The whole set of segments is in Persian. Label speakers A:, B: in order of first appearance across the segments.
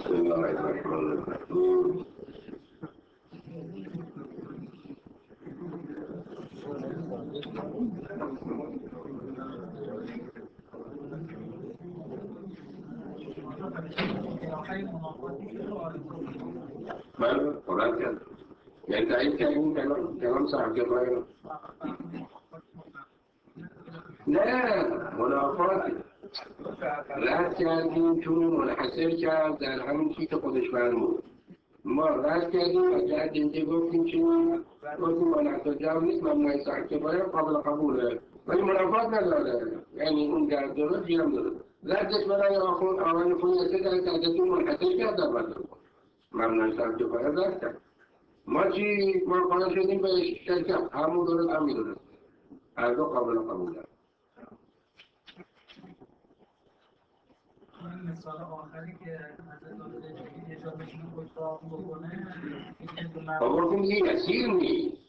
A: بسم الله الرحمن الرحیم. من قرآن کردم یعنی تعیید کردیم کلام صاحب کفایه نه منافات رد کردیم چون منحصر کرد در همین چیز که خودش فرمود. ما رد کردیم و کردیم که گفتیم که گفتیم منحصر جمع نیست ممنوع صاحب کفایه قابل قبوله ولی منافات نداره، یعنی اون در درست جمع داره. ردش برای آقای خویسته در تعدادی منحصر کرد در بردن ممنوع صاحب کفایه رد کرد. ما چی؟ ما قانع شدیم به شرکت همون درست هم میدونست هر دو قابل قبوله.
B: این مثال آخری که حضرت آقای اجابهشون کتاب بکنه
A: آقا دیگه یسیر نیست.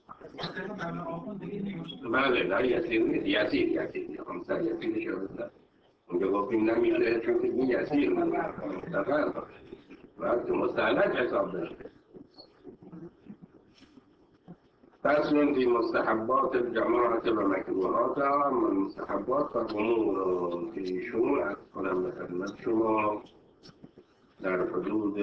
A: بله نه یسیر نیست، یسیر همسر یسیر شده اونجا گفتیم نمیشه چون که دیگه یسیر مستقل وقت مستعلق حساب داشته. فصل في مستحبات الجماعة ومكروهاتها. أما المستحبات فأمور في شمول أدخل مثلا شما در حدود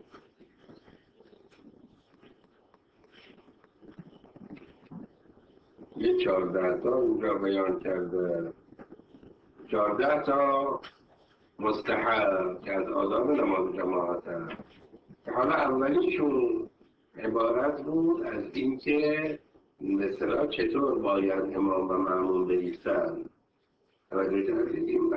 A: یه 14 تا اونجا بیان کرده. 14 تا مستحب که از آداب نماز جماعت هست. حالا اولیشون عبارت بود از اینکه مثلا چطور باید امام و مأمون بایستند. توجه کردید این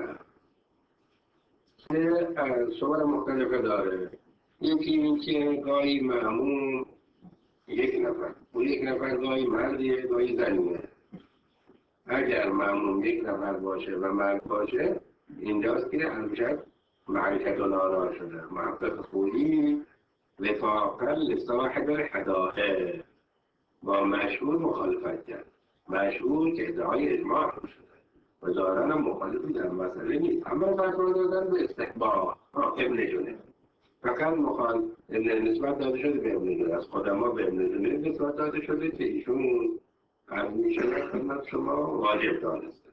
A: صور مختلفه داره. یکی اینکه گاهی مأمون یک نفر و یک نفر گاهی مردیه گاهی زنیه. اگر مأمون یک نفر باشه و مرد باشه اینجاست که همشب معرکت الآراء شده. محقق خویی وفاقا لصاحب الحدائق با مشهور مخالفت کرد. مشهور که ادعای اجماع شده و دارن هم مخالفی در مسئله نیست، اما فرق دادن به استحباب. ابن جنید فقط نسبت داده شده به ابن جنید، از قدما به ابن جنید نسبت داده شده که ایشون از میشه خدمت شما واجب دانسته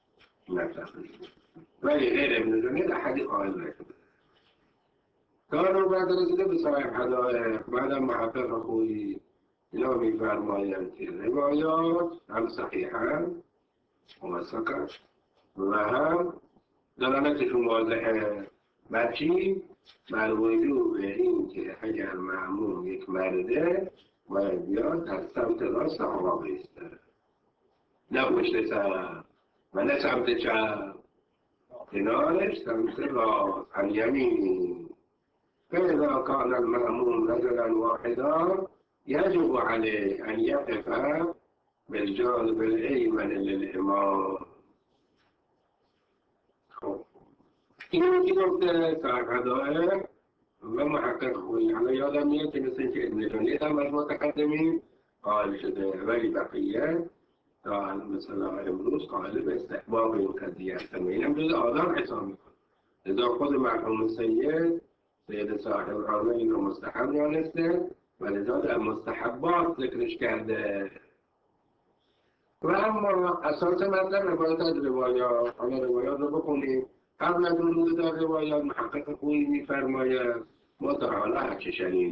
A: ولی غیر ابن جنید احدی قائل نشده. کارو بعد رسیده به صاحب حدائق. بعدم محقق خویی اینا میفرمایند که روایات هم صحیحن موثقه و هم دلالتشون واضحه. بر چی؟ بر وجوب این که اگر مأمون یک مرده باید بیاد در سمت راست آقا بایسته، نه پشت سر و نه سمت چپ، کنارش سمت راست الیمین. فإذا كان المأمون رجلا واحدا يجب عليه أن يقف بالجانب الأيمن للإمام. این که گفته صاحب حدائق و محقق خویی. حالا یادم میاد که مثل اینکه ابن جنید هم از متقدمین قائل شده ولی بقیه تا مثلا امروز قائل به استحباب این قضیه هستن و این هم جز آدم حساب میکنه. لذا خود مرحوم سید صاحب عامه این رو مستحب دانسته و لذا در مستحبات ذکرش کرده. و اما اساس مطلب عبارت از روایات. حالا روایات رو بکنیم. قبل از ورود در روایات محقق خویی می‌فرماید ما تا حالا هرچه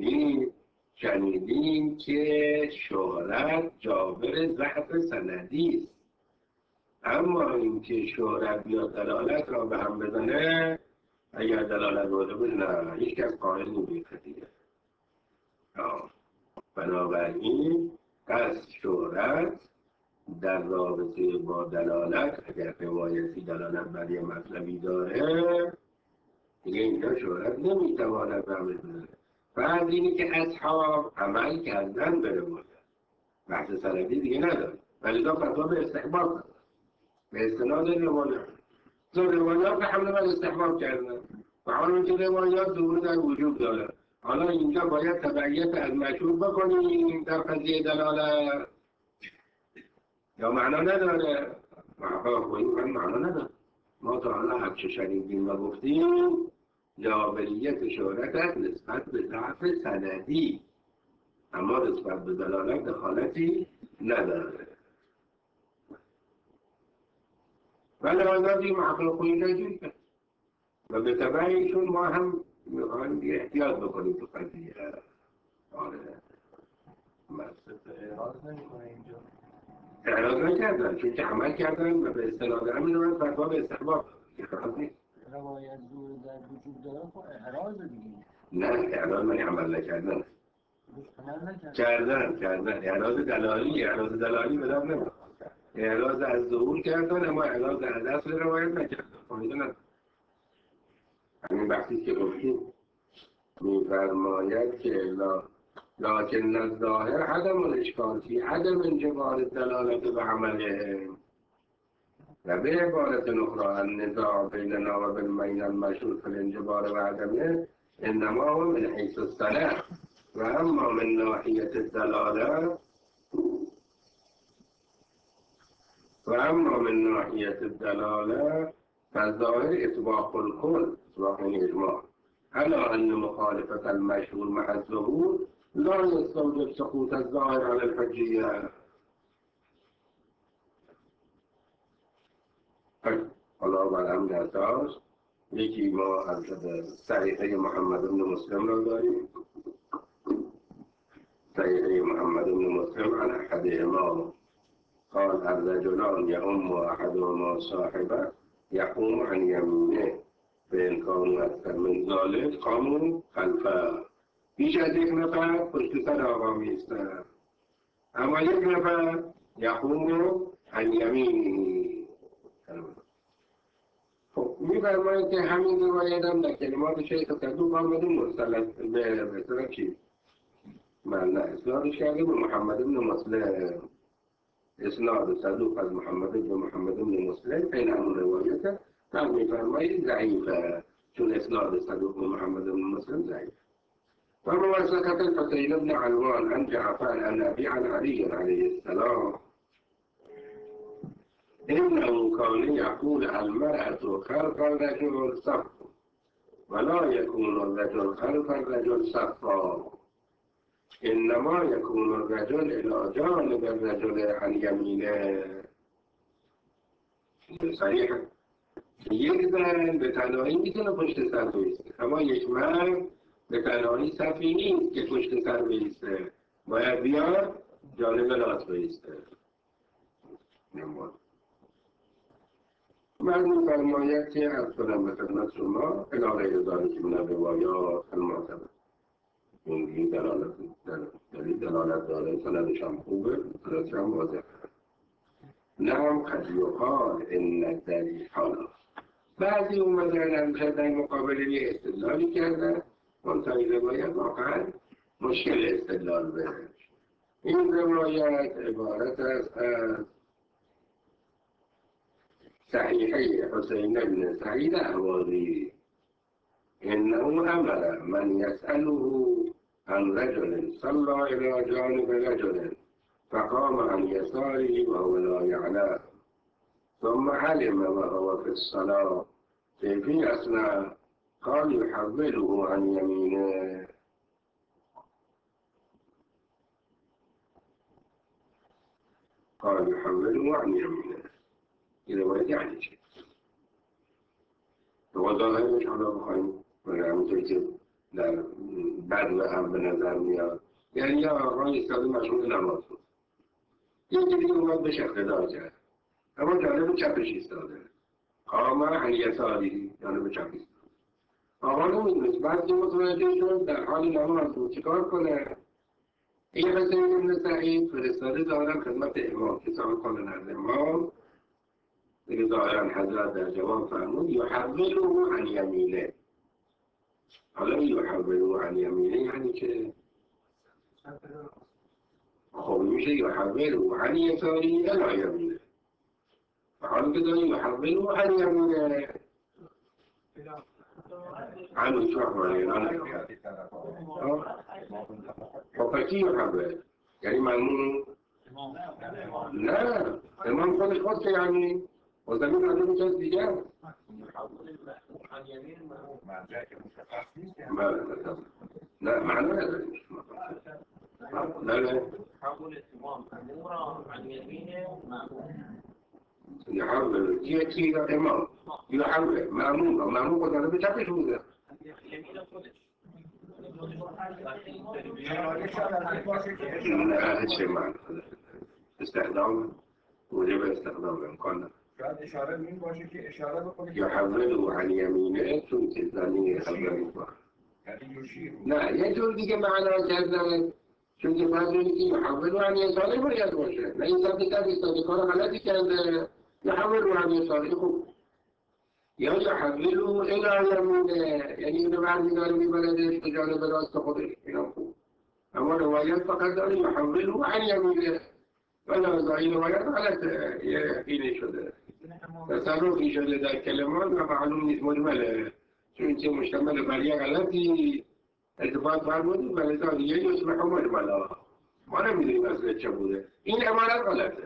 A: شنیدیم که شهرت جابر ضعف سندی است، اما اینکه شهرت یا دلالت را به هم بزنه اگر دلالت بوده بود نه هیچ کس قائل نمی‌شد دیگه. بنابراین از شهرت در رابطه با دلالت اگر روایتی دلالت بر یه مطلبی داره دیگه اینجا شهرت نمیتواند به هم بزنه. بعد اینی که اصحاب عمل کردن به روایت بحث سندی دیگه نداره ولی دا فتوا به استحباب داره به استناد روایات. روایات به حمله بر استحباب کردن و حالا که روایات ظهور در وجود داره. حالا اینجا باید تبعیت از مشهور بکنیم در قضیه دلالت یا معنا نداره. محقق خویی معنا نداره. ما تا حالا هرچه شنیدیم و گفتیم جابریت شهرت نسبت به ضعف سندی، اما نسبت به دلالت دخالتی نداره. ولی آزادی محقق خویی نجید و به طبع ایشون ما هم میخوایم یه احتیاط بکنیم تو قضیه. آره
B: اعراض نمی‌کنه اینجا.
A: اعراض نکردن چون که عمل کردن و به اصطلاح دارم میدونن فتوا به استحباب اعراض نیست.
B: روایت زور در وجود داره خب اعراض دیگه.
A: نه اعراض من عمل نکردن
B: عمل نکردن.
A: کردن اعراض دلالی به دام نمیخواد. اعراض از ظهور کردن اما اعراض از اصل روایت نکردن. فایده نداره. همین بحثی که گفتیم می‌فرماید که لكن الظاهر عدم الاشکال فی عدم انجبار الدلالت به عمله و به عبارت اخرى النزاع بیننا و بین المشهور فی الانجبار و عدمه انما هو من حیث السند و اما من ناحیت الدلاله فالظاهر اطباق الكل اطباق الاجماع على ان مخالفة المشهور مع الظهور لا يستوجب سقوط الظاهر على الحجية. الله برهم اساس یکی ما از صحیحه محمد بن مسلم را داریم. صحیحه محمد بن مسلم عن احدهما قال الرجلان يؤم احدهما صاحبه يقوم عن يمينه فإن كانوا أكثر من ذلك قاموا خلفه. بیش از یک نفر پشت سر آقا می‌ایستند اما یک نفر یقوم عن یمینه. خب می‌فرماید که همین روایت هم در کلمات شیخ صدوق آمده مرسل به مثلا چی؟ من اسنادش کرده به محمد بن مسلم. اسناد صدوق از محمد بن مسلم این همون روایته هم می‌فرماید ضعیفه چون اسناد صدوق به محمد بن مسلم ضعیف. وروى سكت الحسين بن علوان عن جعفر عن أبي عن علي عليه السلام إنه كان يقول المرأة خلف الرجل صف ولا يكون الرجل خلف الرجل صفا إنما يكون الرجل إلى جانب الرجل عن يمينه. صحیح یک زن به تنهایی میتونه پشت سر بایسته اما یک مرد به تنهایی صفی نیست که پشت سر بایسته، باید بیاد جانب راست بایسته. من می‌فرماید که از کنم به خدمت شما اداره اداره که من روایات المعتبر اونگی دلالت داره سندش هم خوبه سندش هم واضحه. نعم قد یقال ان الدلیل حالا بعضی اومدن همیشه در مقابل یه استدلالی کردن منطقی روایت واقعا مشکل استدلال بهش. این روایت عبارت است از صحیحه حسین بن سعید احوازی انه امر من یسأله عن رجل صلى الى جانب رجل فقام عن يساره وهو لا يعلم ثم علم وهو في الصلاة في أثناء قال يحوله عن يمينه. قال يحوله عن يمينه إذا ما يعني شيء وضعها مش على بخير ولا متجد لا بعد ما هم بنظر میاد یعنی یا آقای استاده مشغول نماز بود یکی دیگه اومد به شخص دار کرد اما جانب چپش ایستاده قام عن یساری جانب چپ ایستاده. آقا نمیدونست بعد که متوجه شد در حال نماز بود چیکار کنه؟ این حسین بن سعید فرستاده دارم خدمت امام که سوال کنن از امام دیگه ظاهرا حضرت در جواب فرمود یحوله عن یمینه. حالا یحوله عن یمینه یعنی که خب میشه یحوله عن یساری الی یمینه. حالا که داری یحوله عن یمینه عنو شهر خب کی یحوله یعنی ممنون نه امام خودش خود که یعنی وزمین راجع به کس دیگه است.
B: يحول المأموم عن يمين المأموم.
C: مع ذلك المتخصص يعني.
A: لا معنى لا
B: يحول الإمام مأمورا عن يمينه مأموم.
A: يحول كي إمام يحول مأموم قد هذا بتعرف شو ده؟
B: يمين خودش.
A: لا هالشيء معنى استخدام وجب استخدام إمكانه.
C: شاید اشاره این باشه که اشاره بکنه
A: يحوله عن يمينه چون تزنی خبری با.
C: یعنی یشیر.
A: نه یه جور دیگه معنا کردن چون که فرضی که يحوله عن يساره باید باشه. نه این سبت استفاده کار غلطی کرده يحوله عن يساره خوب. یا يحوله الى يمينه یعنی اینو برمی‌داره میبردش به جانب راست خودش اینا خوب. اما روایت فقط داره يحوله عن يمينه ولی این روایت غلط یقینی شده. تصرفی شده در کلمات و معلوم نیست مجمله چون که مشتمل بر یک غلطی ارتباط فرمودید و لذا دیگه یصبح مجملا ما نمیدونیم اصلا چه بوده این عبارت غلطه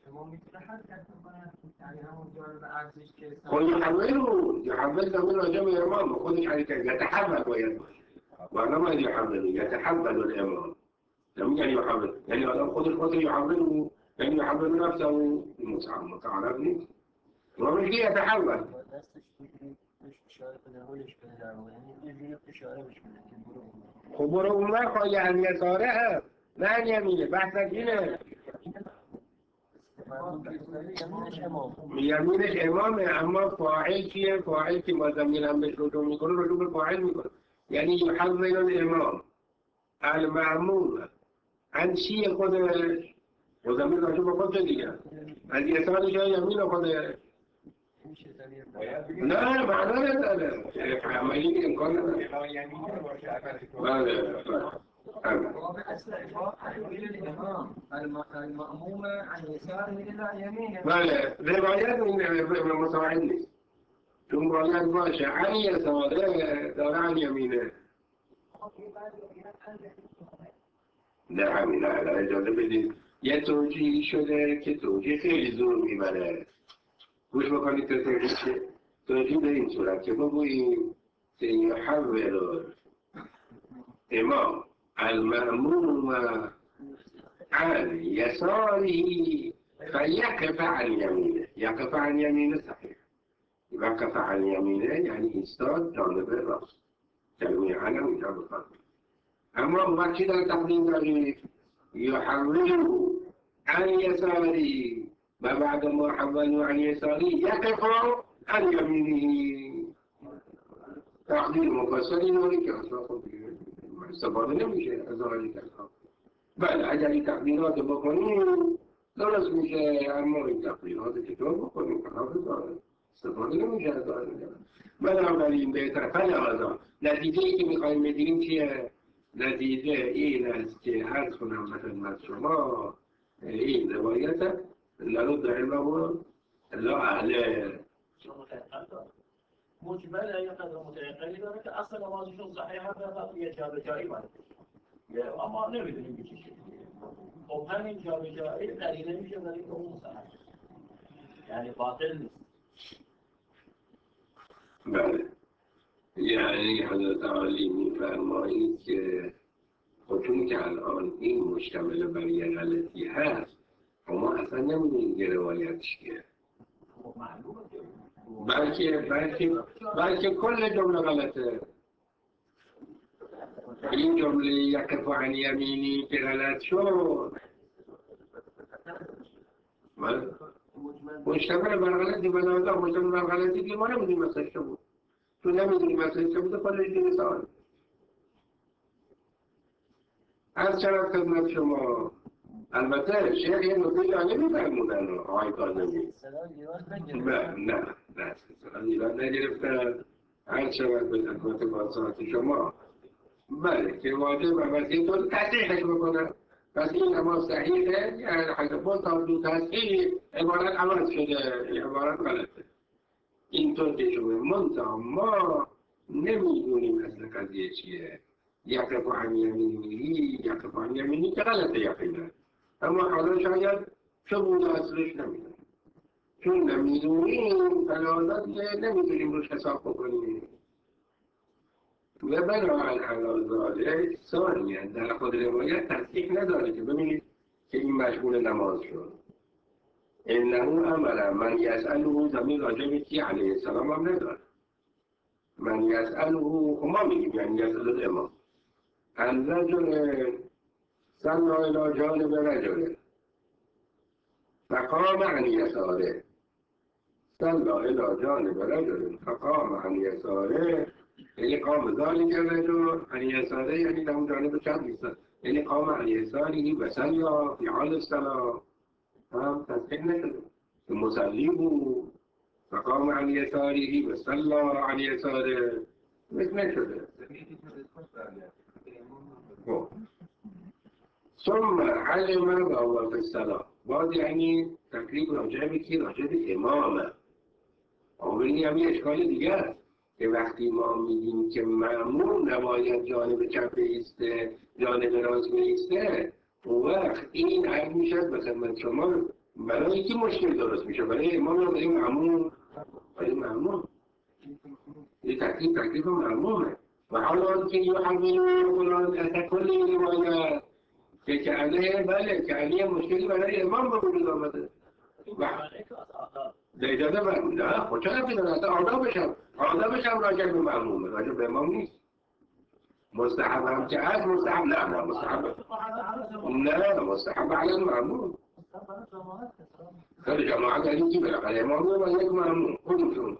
A: خود يحول زمین راجع به امام خودش حرکت يتحول باید باشه وانا ما يتحول الامام لم يعني يحول يعني آدم خودش يحوله يعني يحول نفسه متعرف نیست و مش يتحول خب برو اون وقت یعنی یساره هست نه یمینه بحث اینه یمینش امامه اما فاعل کیه؟ فاعل که ما زمین هم بهش رجوع میکنه رجوع به فاعل میکنه یعنی یحول الامام المأموم عن چیه خودش و زمین راجع به خودش دیگه از یسارش یا یمین خودش نه معنا نداره عملی امکان نداره بله
B: المأموم عن يساره إلى يمينه.
A: بله روایت مساعد نیست چون باید باشه عن یساره داره عن یمینه نه همین نه اجازه بدید یه توجیهی شده که توجیه خیلی زور میبره گوش بکنید که توجیه به این صورت که بگوییم که یحول امام المأموم عن يساره فيقف عن يمينه يقف عن يمينه صحيح يقف عن يمينه يعني يستاد جانب الراس جانب علم وجانب القلب اما وقتی در تقدیم دارید يحوله عن يساره و بعد ما حوله عن يساره يقف عن يمينه تقدیر مفصلی داری که اصلا خود استفاده نمیشه از آنی کلام بله اگر این تقدیرات بکنیم درست میشه اما این تقدیرات که تو بکنیم استفاده نمیشه از آنی کلام بنابراین بهتر فلحاظا نتیجه‌ای که میخواییم بدیم چیه؟ نتیجه این است که عرض کنم به خدمت شما این روایت لرد علمه لا اهل
B: مجمل یا قدر متعقلی داره که اصل نمازشون صحیحه و یه جابجایی باید اما نمیدونیم به چی شکلی خب همین جابجایی دلیل میشه برای که اون صحیح یعنی باطل نیست
A: بله یعنی حضرت عالی میفرمایید که خودتون که الان این مشتمل بر یه غلطی هست ما اصلا نمیدونیم که روایتش که بلکه کل جمله غلطه این جمله یقف عن یمینی که غلط شد مشتمل بر غلطی بنابراین مشتمل بر غلطی که ما نمیدونیم مثلا چه بود تو نمیدونیم مثلا چه بود کلش دیگه سوال از چرا خدمت شما البته شیخ یه نکته جالبی فرمودن آقای کاظمی نه سلام ایران نگرفتن هر شود به خدمت بازات شما بله که واجب و وظیفه تصحیحش بکنن پس این نماز صحیحه یعنی حضرت با دو تصحیح عبارت عوض شده عبارت غلطه اینطور که شما منطقه ما نمیدونیم اصلا قضیه چیه یقف عن یمینی که غلطه یقینا اما حالا شاید چه بوده اصلش نمیدونیم چون نمیدونیم حلالات نمیتونیم روش حساب بکنیم و بنابراین ذالک ثانیاً در خود روایت تصدیق نداره که ببینید که این مشغول نماز شد انه عملا من یسأله زمین راجع به کی علیه السلام هم نداره من یسأله ما میگیم یعنی یسأل الامام الرجل صلی الی جانب رجل فقام عن یساره صلی الی جانب رجل فقام عن یساره یعنی قام ذلك الرجل عن يساره یعنی در اون جانب چپ نیستن یعنی قام عن یساره و صلی فی حال الصلاة هم تصدیق نشده که مصلی بود فقام عن یساره و صلی عن یساره مثل نشده ثم علم وهو في الصلاة بعد يعني تکلیف راجع به کی؟ راجع به امامه آمینی هم یه اشکال دیگه است که وقتی ما میگیم که مأمون نباید جانب چپ ایسته جانب راست ایسته اون وقت این عرض میشه به خدمت شما برای کی مشکل درست میشه برای امام یا برای مأمون برای مأمون یه تکلیف مأمونه و حالا که یه حمین فلان از کل روایت که علیه بله که علیه مشکلی برای امام به وجود آمده به اجازه فرمود نه خود چرا که دارد آدابش هم راجع به مأمومه راجع به امام نیست مستحب هم که هست مستحب نه مستحب علی المأموم خیلی جماعت علی کی بالاخره امام و یک مأموم خودشون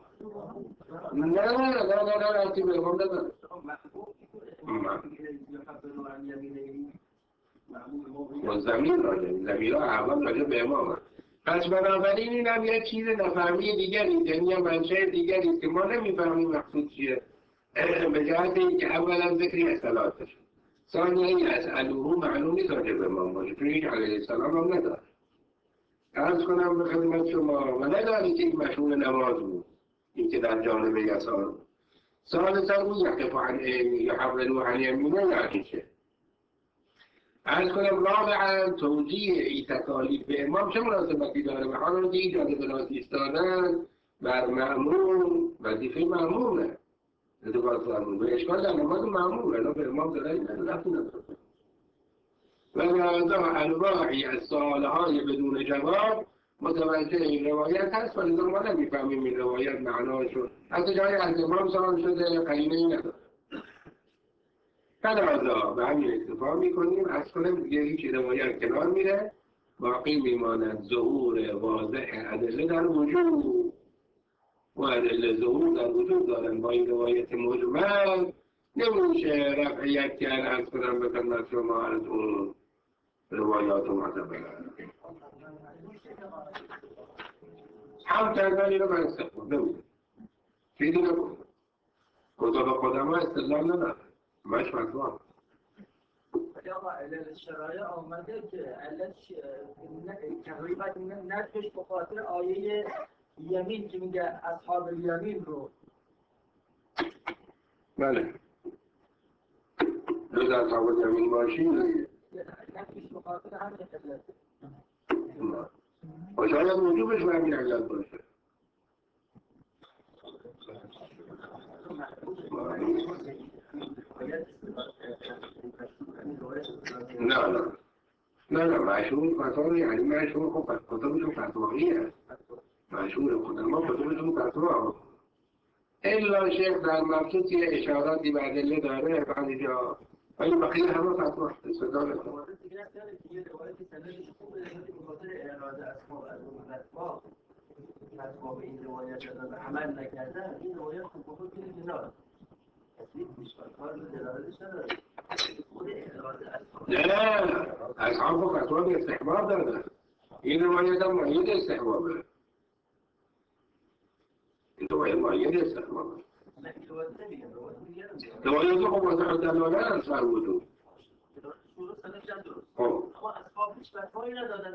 A: نه ربطی به امام نداره و زمین ها اول راجع به امام پس بنابراین این هم یک چیز نفهمی دیگری یعنی منشأ دیگری که ما نمیفهمیم مقصود چیه به جهت اینکه اولا ذکری اصطلاحاتش ثانیاً اسأله معلوم نیست راجع به امام باشه چون هیچ علیه السلام هم نداره عرض کنم به خدمت شما و نداری که این مشهور نماز بود این که در جانب یسار بود ثالثاً او یقف عن یحرر عن یمینه یعنی چه عرض کنم رابعاً توجیه ای تکالیف به امام چه مناسبتی داره و حالا که این جانب راست ایستادن بر مأمون وظیفه مأمونه اتفاق فرمون به اشکال در نماز مأمون الا به امام داره این رفتی نداره و لذا انواعی از سوالهای بدون جواب متوجه این روایت هست و لذا ما نمیفهمیم این روایت معناشو حتی جای از امام سوال شده قرینه ای نداره فلذا به همین اکتفا میکنیم از کنم دیگه هیچ روایت کنار میره باقی میماند ظهور واضح ادله در وجود و ادله ظهور در وجود دارن با این روایت مجمل نمیشه رفعیت کرد از کنم به خدمت شما از اون روایات معتبره هم کردن اینو من استفاده نمیده چیزی نبود کتاب خودم ها استدلال نداره مش مطلوب
B: ولی آقا علل شرایع آمده که علت تقریبا نفش به خاطر آیه یمین که میگه اصحاب الیمین رو
A: بله جز اصحاب الیمین باشی
B: نفش به خاطر همین علت
A: و شاید وجوبش به همین علت باشه نه مشهور فتوا یعنی مشهور خب کتابشون فتوایی هست مشهور خودم ما کتابشون فتوا الا شیخ در مبسوط یه اشاراتی به ادله داره بعد جا ولی بقیه همه فتوا استدلال کنه
B: یه روایت سندش خوبه به خاطر اعراض اصحاب از اون فتوا به این روایت دادن عمل نکردن این روایت خوب خود کنید کنار
A: نه اصحاب فتوا به استحباب دادن این روایت هم مؤید استحبابه این روایت مؤید استحبابه روایت خب وضع دلاله از فرمودون خب
B: اما اصحاب هیچ فتوایی ندادن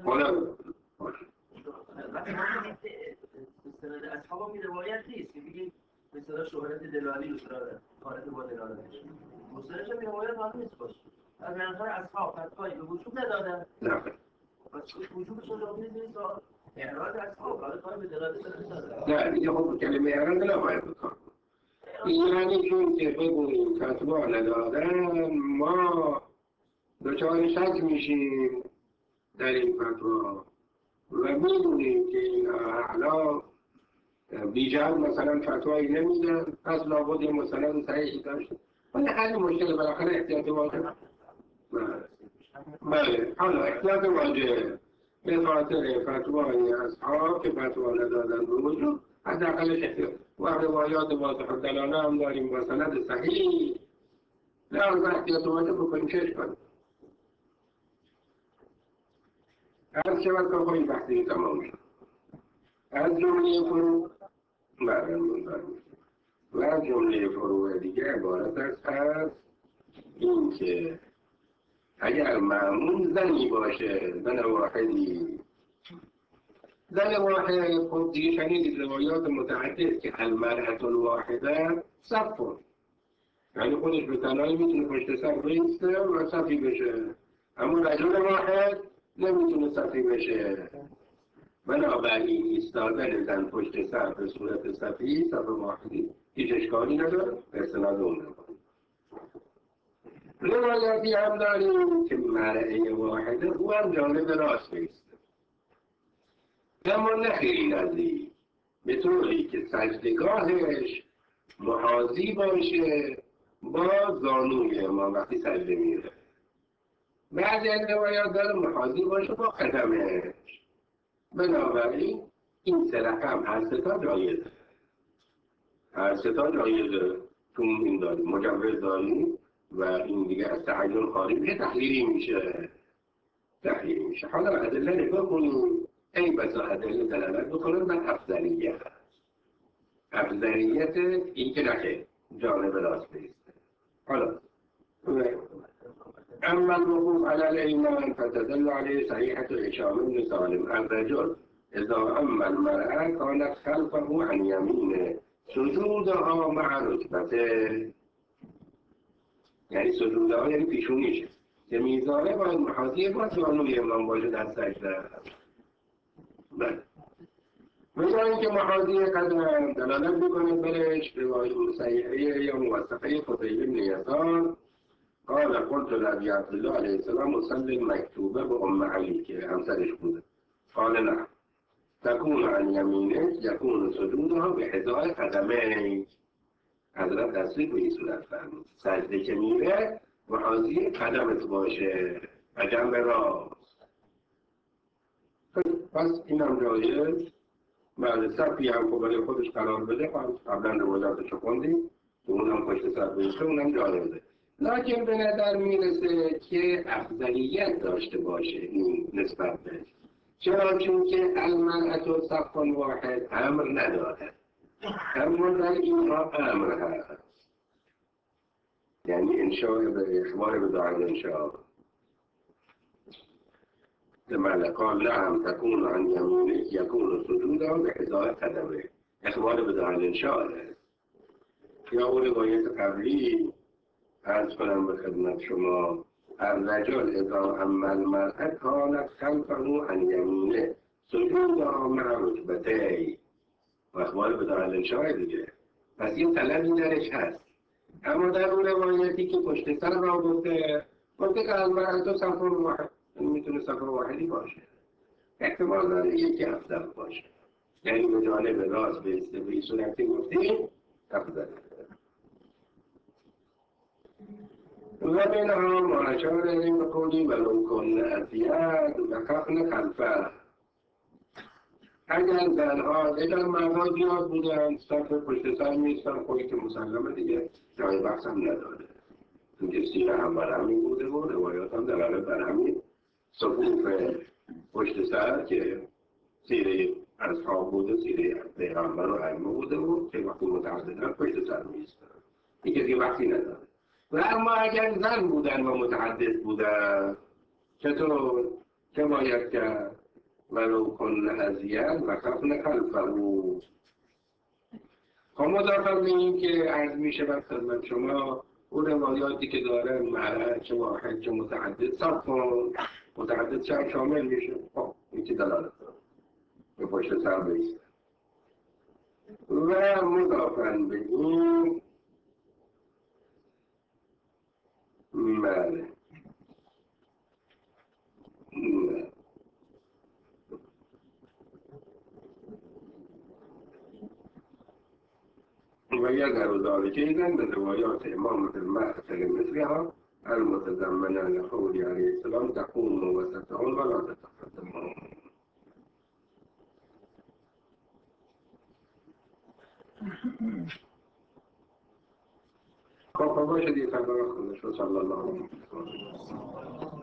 B: اصحاب می روایت نیست که بگیم مثلا شهرت دلالی و شهرت با دلالت مسترش هم روایت هم نیست باشه از منظر اصحاب فتوایی به وجود ندادن
A: نه
B: پس وجودش رو نیست اعراض از خواب حالا کار به دلالت نداره.
A: نه دیگه خب کلمه اعراض نباید بکن. یعنی چون که بگوییم فتوا ندادن ما دچار شک میشیم در این فتوا و میدونیم که این احلا بیجهت مثلا فتوایی نمیدن پس لابد یه مستند صحیحی داشته ولی حل مشکل بالاخره احتیاط واجب. بله حالا احتیاط واجب به خاطر فتوای اصحاب که فتوا ندادن به وجود حداقلش احتیاط و روایات واضح الدلاله هم داریم با سند صحیح لازم احتیاط واجب بکنیم چش کنیم. هر شود که خواهی بحثی تمام شد از جمله فرو و از جمله فروع دیگه عبارت است این که اگر معمول زنی باشه زن واحدی زن واحد خب دیگه شنیدید روایات متعدد که المرأة الواحده صف یعنی خودش به تنهایی میتونه پشت سر بیسته و صفی بشه اما رجل واحد نمیتونه صفی بشه بنابراین ایستادن زن پشت سر به صورت صفی صف واحدی هیچ اشکالی نداره استناد اون نکنیم. روایاتی هم داریم که مرأة واحده او هم جانب راست بیسته اما نه خیلی نزدیک به طوری که سجدگاهش محاذی باشه با زانوی امام وقتی سجده میره. بعضی از روایات داره محاذی باشه با قدمش. بنابراین این سه رقم هر سه تا جایزه. هر سه تا جایزه تو این داریم مجوز داریم و این دیگه از تعین خارج میشه تحلیلی میشه. حالا ادله نگاه کنیم ای بسا ادله دلالت بکنن بر افضلیت این که نکه جانب راست بیسته. حالا اما الوقوف على الایمان فتدل علیه صحیحة هشام بن سالم الرجل اذا اما المرأة كانت خلفه عن يمينه سجودها مع ركبته یعنی سجودها یعنی پیشونیشه که میزانه باید محاذی با زانوی امام باشه در سجده. بله مثل اینکه محاذی قدم دلالت میکنه برش روایت صحیحه یا موثقه قتیبه بن یسار قال قلت لأبي عبد الله علیه السلام مصلي مکتوبه به ام علی که همسرش بوده قال نعم تكون عن يمينه يكون سجودها بحذاء قدميه. حضرت تصریح به این صورت فرمود سجده که میره محاذی قدمت باشه و جنب راست. پس این هم جایز بعد صفی هم که برای خودش قرار بده قبلا روایاتش رو خوندیم که اونم پشت سر بیسته اونم جایزه لکن به نظر میرسه که افضلیت داشته باشه این نسبت بهش. چرا؟ چون که المرأة صف واحد امر نداره اما در اینها امر هست یعنی انشاء به اخبار به دعای انشاء لما قال نعم تكون عن يمينه يكون سجوده بحذاء قدمه اخبار به دعای انشاء یا اون روایت قبلی عرض کنم به خدمت شما الرجل اذا اما المرأة كانت خلفه عن يمينه سجودها مع ركبتيه و اخبار به دعای انشاء دیگه. پس این طلبی درش هست اما در اون روایتی که پشت سر را گفته که المرأة صف واحد میتونه صف واحدی باشه احتمال داره یکی افضل باشه یعنی به جانب راست بیسته به این صورتی گفتیم افضل. و منها ما اشار الیه بقولی ولو کن اذیت و خفن خلفه اگر مردها زیاد بودن صف پشت سر میستن خودی که مسلمه دیگه جای بحث هم نداره اینکه سیره هم بر همین بوده و روایات هم دلالت بر همین صفوف پشت سر که سیره اصحاب بوده سیره پیغمبر و ائمه بوده و که وقتی متعددن پشت سر میستن این که دیگه وقتی نداره. و اما اگر زن بودن و متعدد بودن چطور که باید کرد ولو کن اذیت و خفن خلفه خب مضافاً به این که عرض میشه بر خدمت شما اون روایاتی که داره مرأة چه واحد چه متعدد صف متعدد شامل میشه خب این که دلالت داره به پشت سر بایسته و مضافاً به این بله و يظهر ذلك جيدا من روايات إمامة المعتل مثلها المتضمنة لقول عليه السلام تقوموا وستعون ولا تتقدمون. خب باشد یک خبر خودش صلی الله علیه و سلم.